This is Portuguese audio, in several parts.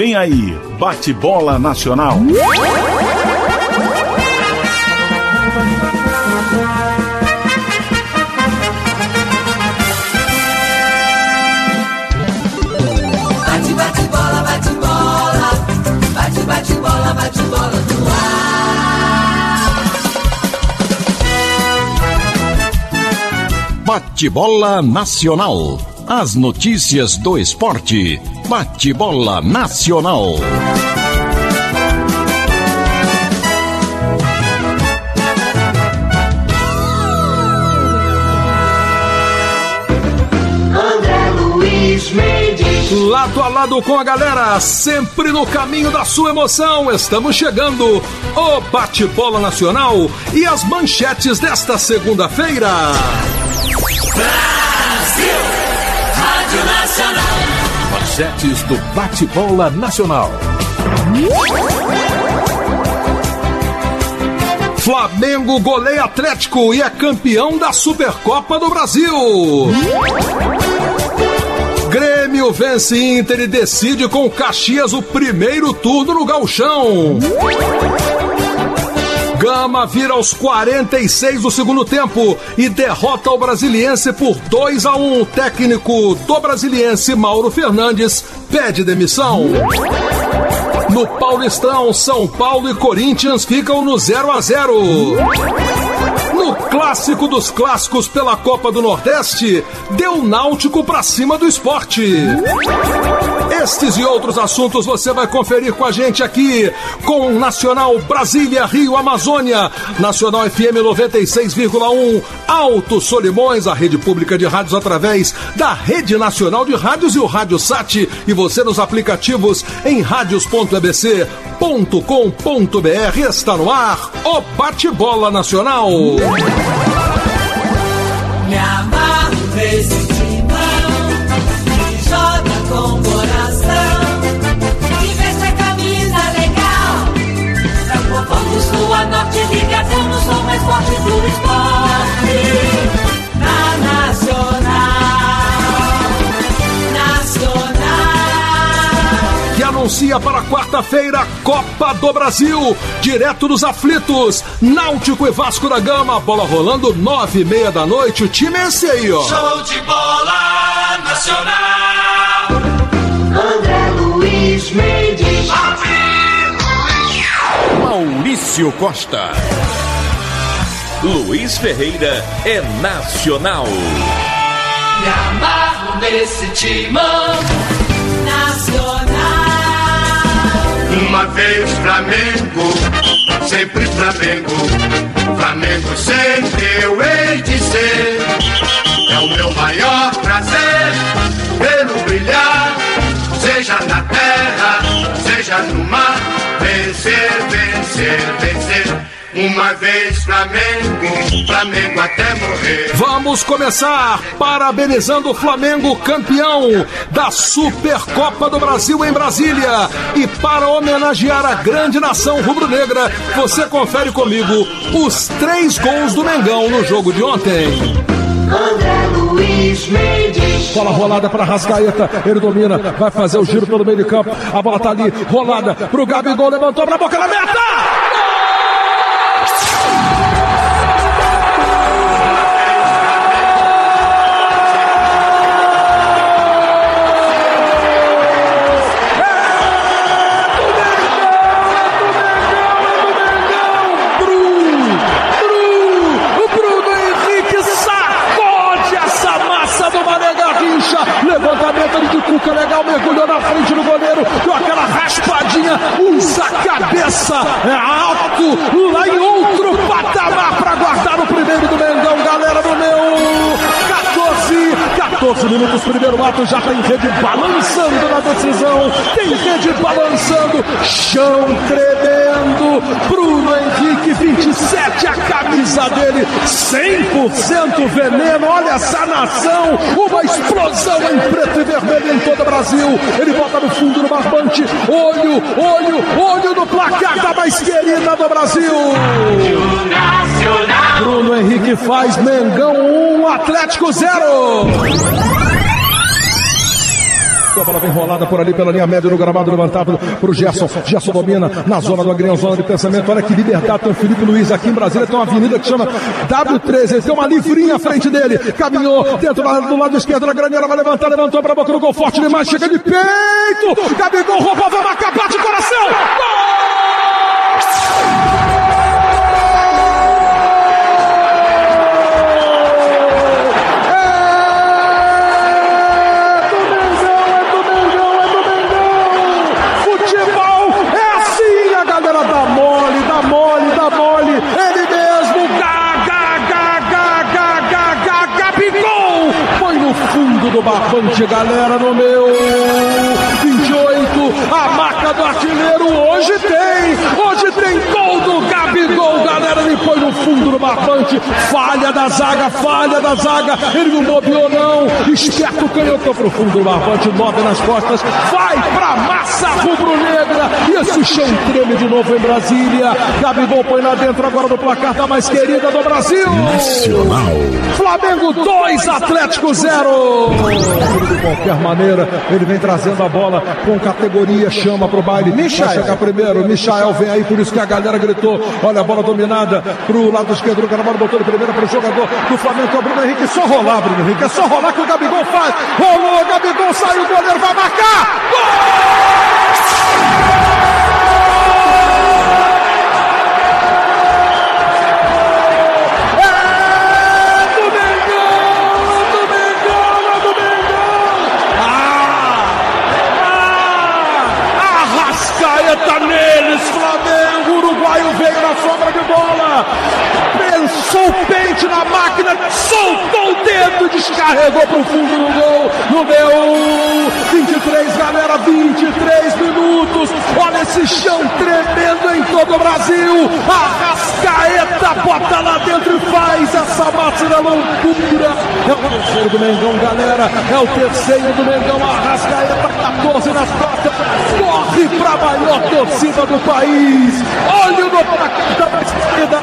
Vem aí, Bate-Bola Nacional. Bate-bola, bate-bola, bate-bola, bate-bola no ar. Bate-Bola Nacional. As notícias do esporte. Bate-Bola Nacional. André Luiz Mendes. Lado a lado com a galera, sempre no caminho da sua emoção. Estamos chegando, o Bate-Bola Nacional e as manchetes desta segunda-feira. Brasil, Rádio Nacional. Manchetes do Bate-Bola Nacional. Flamengo goleia Atlético e é campeão da Supercopa do Brasil. Grêmio vence Inter e decide com Caxias o primeiro turno no Gauchão. Gama vira aos 46 do segundo tempo e derrota o Brasiliense por 2-1. Técnico do Brasiliense, Mauro Fernandes, pede demissão. No Paulistão, São Paulo e Corinthians ficam no 0-0. No clássico dos clássicos pela Copa do Nordeste, deu Náutico pra cima do Sport. Estes e outros assuntos você vai conferir com a gente aqui com Nacional Brasília, Rio, Amazônia, Nacional FM 96,1, Alto Solimões, a rede pública de rádios através da Rede Nacional de Rádios e o Rádio Sat, e você nos aplicativos em radios.ebc.com.br. Está no ar o Bate-Bola Nacional. Me amarro nesse timão, que joga com coração, que veste a camisa legal. É o povão do sul a norte, ligação, eu sou mais forte do esporte. Na Nacional, Que anuncia para quarta-feira Copa do Brasil, direto dos aflitos, Náutico e Vasco da Gama, bola rolando 9:30 da noite, o time é esse aí, ó. show de bola nacional. André Luiz Mendes. Maurício Costa. Luiz Ferreira é nacional. Me amarro nesse timão nacional. Uma vez Flamengo, sempre Flamengo. Flamengo sempre eu hei de ser. É o meu maior prazer vê-lo brilhar, seja na terra, seja no mar. Vencer, vencer, vencer. Uma vez Flamengo, Flamengo até morrer. Vamos começar parabenizando o Flamengo, campeão da Supercopa do Brasil em Brasília. E para homenagear a grande nação rubro-negra, você confere comigo os 3 gols do Mengão no jogo de ontem. André Luiz Mendes. Bola rolada para Rascaeta, ele domina, vai fazer o giro pelo meio de campo. A bola tá ali, rolada pro Gabigol, levantou pra boca da meta! Levantamento de Cuca, legal, mergulhou na frente do goleiro, deu aquela raspadinha, usa a cabeça, é alto, lá em outro patamar para guardar o primeiro do Mengão, galera do meu 14 minutos, primeiro ato, já tem rede balançando na decisão, tem rede balançando, chão tremendo, Bruno Henrique, 27, a camisa dele, 100% veneno, olha essa nação, uma explosão em preto e vermelho em todo o Brasil, ele bota no fundo do barbante, olho no placar da mais querida do Brasil. Bruno Henrique faz faz. Mengão 1, Atlético 0. A bola vem rolada por ali pela linha média do gramado, levantado pro Gerson. Gerson domina na zona do Agrião, zona de pensamento. Olha que liberdade, tem o Felipe Luiz aqui em Brasília, tem uma avenida que chama W13, ele tem uma livrinha à frente dele, caminhou dentro do lado esquerdo da grande área, vai levantar, levantou pra boca do gol, forte demais, chega de peito, Gabigol roubou, vai marcar, bate coração, gol! Do barbante, galera, no meu 28, a marca do artilheiro hoje tem gol do Gabigol, galera, ele põe no fundo do barbante, falha da zaga, ele não bobeou não, esperto canhotou pro fundo do barbante, 9 nas costas, vai pra massa rubro-negra, e esse chão treme de novo em Brasília, Gabigol põe lá dentro agora do placar da mais querida do Brasil, Nacional. Flamengo 2, Atlético 0. De qualquer maneira, ele vem trazendo a bola com categoria, chama pro baile. Vai chegar primeiro, Michael vem aí, por isso que a galera gritou. Olha a bola dominada pro lado esquerdo do Carvalho, botou de primeira pro jogador do Flamengo, que é o Bruno Henrique. Só rolar, Bruno Henrique, é só rolar que o Gabigol faz. Rolou, Gabigol saiu, o goleiro vai marcar. Gol! Neles, Flamengo, Uruguaio veio na sombra de bola, pensou o pente na máquina, soltou o dedo, descarregou pro fundo do gol, no meu 23, galera, 23 minutos, olha esse chão tremendo em todo o Brasil, Arrascaeta bota lá dentro e faz essa máxima loucura, é o terceiro do Mengão, galera, é o terceiro do Mengão, Arrascaeta, 14 nas costas, corre pra maior torcida do país, olha o placar da esquerda,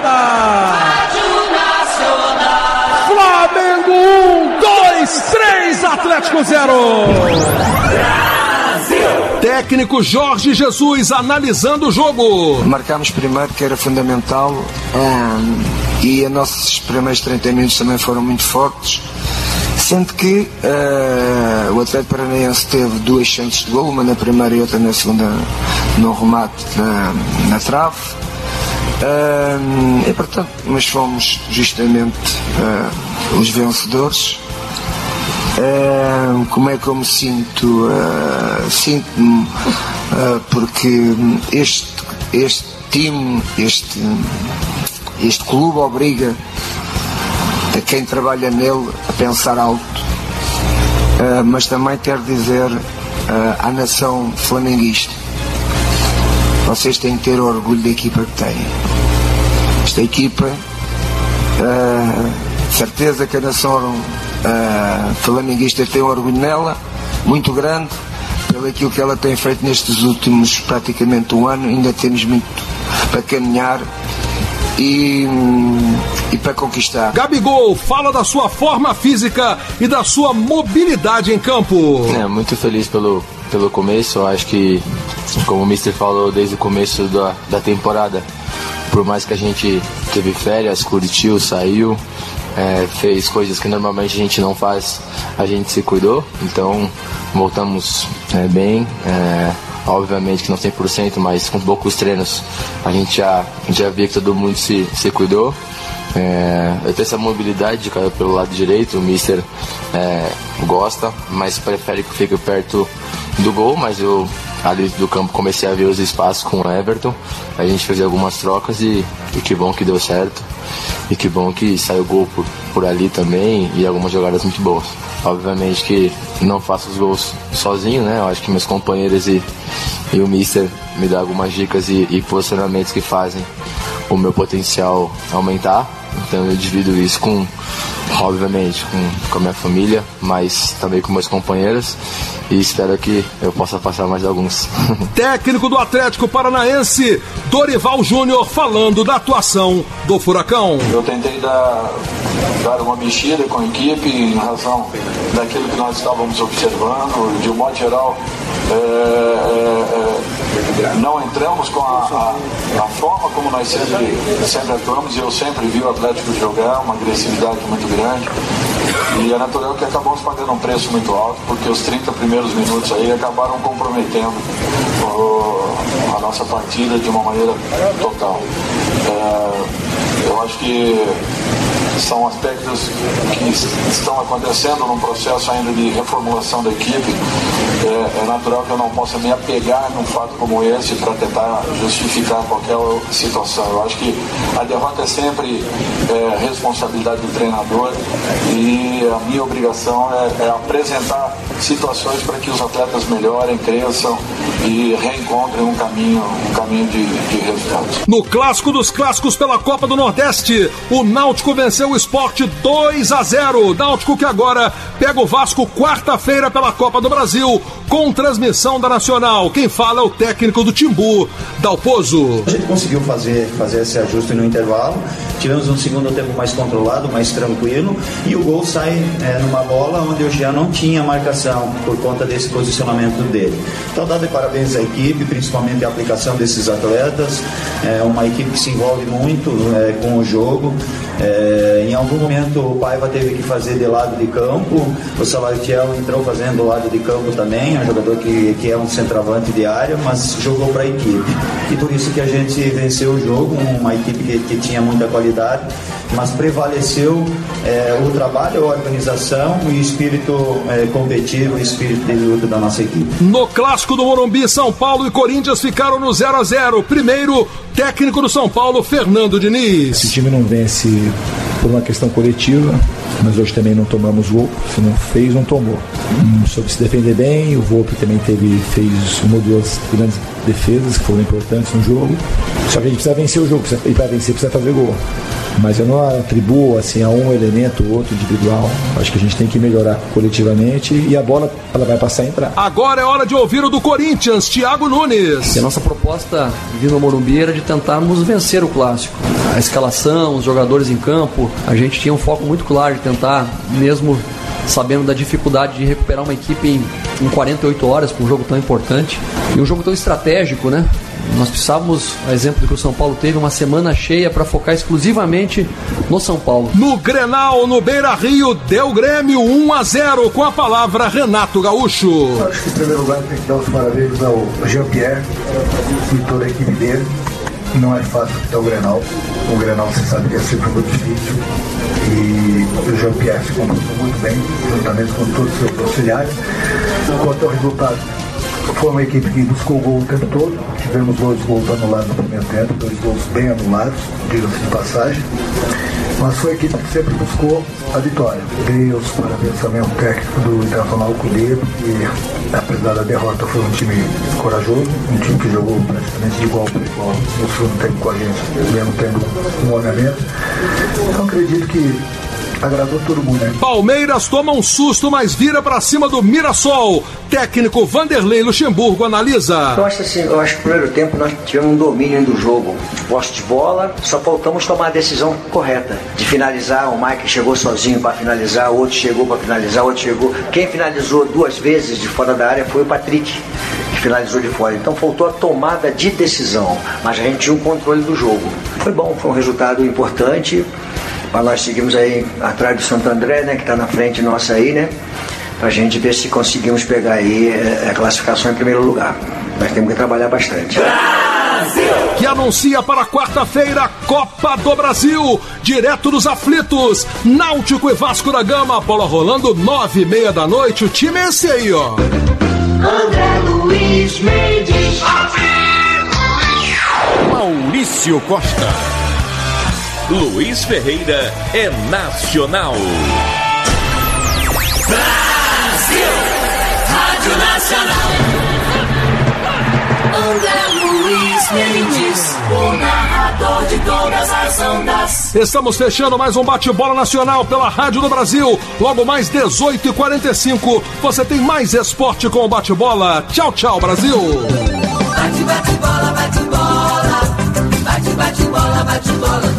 Flamengo 1, 2, 3, Atlético 0. Técnico Jorge Jesus analisando o jogo. Marcámos primeiro, que era fundamental, e os nossos primeiros 30 minutos também foram muito fortes, sendo que o Atlético Paranaense teve 2 chances de gol, uma na primeira e outra na segunda, no remate na trave, e portanto nós fomos justamente os vencedores. Como é que eu me sinto? Sinto-me porque este time, este clube obriga a quem trabalha nele a pensar alto, mas também quero dizer à nação flamenguista: vocês têm que ter orgulho da equipa que têm. Esta equipa, certeza que a nação flamenguista tem um orgulho nela muito grande, pelo aquilo que ela tem feito nestes últimos praticamente um ano. Ainda temos muito para caminhar e para conquistar. Gabigol, fala da sua forma física e da sua mobilidade em campo. Muito feliz pelo começo. Eu acho que, como o Mister falou desde o começo da temporada, por mais que a gente teve férias, curtiu, saiu, fez coisas que normalmente a gente não faz, a gente se cuidou, então voltamos bem, obviamente que não 100%, mas com poucos treinos a gente já via que todo mundo se cuidou. Eu tenho essa mobilidade de cair pelo lado direito, o Mister gosta, mas prefere que fique perto do gol, mas eu ali do campo comecei a ver os espaços com o Everton, a gente fez algumas trocas e que bom que deu certo, e que bom que saiu gol por ali também, e algumas jogadas muito boas. Obviamente que não faço os gols sozinho, né? Eu acho que meus companheiros e o Mister me dão algumas dicas e posicionamentos que fazem o meu potencial aumentar, então eu divido isso obviamente com a minha família, mas também com meus companheiros, e espero que eu possa passar mais alguns. Técnico do Atlético Paranaense, Dorival Júnior, falando da atuação do Furacão. Eu tentei dar dar uma mexida com a equipe em razão daquilo que nós estávamos observando. De um modo geral, não entramos com a forma como nós sempre atuamos, e eu sempre vi o Atlético jogar, uma agressividade muito grande, e é natural que acabamos pagando um preço muito alto, porque os 30 primeiros minutos aí acabaram comprometendo a nossa partida de uma maneira total. Eu acho que são aspectos que estão acontecendo num processo ainda de reformulação da equipe. É natural que eu não possa me apegar num fato como esse para tentar justificar qualquer situação. Eu acho que a derrota é sempre responsabilidade do treinador, e a minha obrigação é apresentar situações para que os atletas melhorem, cresçam e reencontrem um caminho de resultados. No clássico dos clássicos pela Copa do Nordeste, o Náutico venceu o Sport 2-0. Náutico que agora pega o Vasco quarta-feira pela Copa do Brasil, com transmissão da Nacional. Quem fala é o técnico do Timbu, Dalpozo. A gente conseguiu fazer esse ajuste no intervalo, tivemos um segundo tempo mais controlado, mais tranquilo, e o gol sai numa bola onde o Jean não tinha marcação por conta desse posicionamento dele. Então dá de parabéns à equipe, principalmente a aplicação desses atletas, uma equipe que se envolve muito com o jogo. Em algum momento o Paiva teve que fazer de lado de campo, o Salatiel entrou fazendo do lado de campo também, é um jogador que é um centroavante de área, mas jogou para a equipe, e por isso que a gente venceu o jogo, uma equipe que tinha muita qualidade, mas prevaleceu o trabalho, a organização, o espírito competitivo, o espírito de luta da nossa equipe. No clássico do Morumbi, São Paulo e Corinthians ficaram no 0-0. Primeiro, técnico do São Paulo, Fernando Diniz. Esse time não vence por uma questão coletiva, mas hoje também não tomamos gol. Se não fez, não tomou. Soube se defender bem, o Volpi também fez uma ou duas grandes defesas que foram importantes no jogo. Só que a gente precisa vencer o jogo, e para vencer precisa fazer gol. Mas eu não atribuo assim, a um elemento ou outro individual. Acho que a gente tem que melhorar coletivamente, e a bola ela vai passar a entrar. Agora é hora de ouvir o do Corinthians, Thiago Nunes. E a nossa proposta vindo ao Morumbi era de tentarmos vencer o clássico. A escalação, os jogadores em campo, a gente tinha um foco muito claro de tentar, mesmo sabendo da dificuldade de recuperar uma equipe em 48 horas para um jogo tão importante e um jogo tão estratégico, né? Nós precisávamos, a exemplo do que o São Paulo teve, uma semana cheia para focar exclusivamente no São Paulo. No Grenal, no Beira-Rio, deu Grêmio 1-0, com a palavra Renato Gaúcho. Acho que em primeiro lugar tem que dar os parabéns ao Jean-Pierre e toda a equipe dele. Não é fácil que o Grenal. O Grenal, você sabe que é sempre muito difícil. E o Jean-Pierre se comportou muito bem, juntamente com todos os seus auxiliares. Quanto ao resultado, foi uma equipe que buscou o gol o tempo todo. Tivemos 2 gols anulados no primeiro tempo, 2 gols bem anulados, diga-se de passagem. Mas foi a equipe que sempre buscou a vitória. Dei os parabéns também ao técnico do Internacional Cudeiro, que apesar da derrota foi um time corajoso, um time que jogou praticamente de igual para igual no segundo tempo com a gente, mesmo tendo um ornamento. Então acredito que agradou todo mundo, né? Palmeiras toma um susto, mas vira pra cima do Mirassol. Técnico Vanderlei Luxemburgo analisa. Eu acho que no primeiro tempo nós tivemos um domínio do jogo, de posse de bola, só faltamos tomar a decisão correta, de finalizar. O Mike chegou sozinho para finalizar, o outro chegou para finalizar, o outro chegou. Quem finalizou 2 vezes de fora da área foi o Patrick, que finalizou de fora. Então faltou a tomada de decisão, mas a gente tinha um controle do jogo. Foi bom, foi um resultado importante. Para nós seguimos aí atrás do Santo André, né, que está na frente nossa aí, né, para a gente ver se conseguimos pegar aí a classificação em primeiro lugar. Nós temos que trabalhar bastante. Brasil! Que anuncia para quarta-feira Copa do Brasil, direto dos aflitos, Náutico e Vasco da Gama, bola rolando 9h30 da noite, o time é esse aí, ó. André Luiz Mendes, Maurício Costa, Luiz Ferreira é Nacional. Brasil, Rádio Nacional. André Luiz Mendes, o narrador de todas as ondas. Estamos fechando mais um bate-bola nacional pela Rádio do Brasil. Logo mais 18h45, você tem mais esporte com o bate-bola. Tchau, tchau, Brasil. Bate, bate, bola, bate, bola. Bate, bate, bola, bate, bola.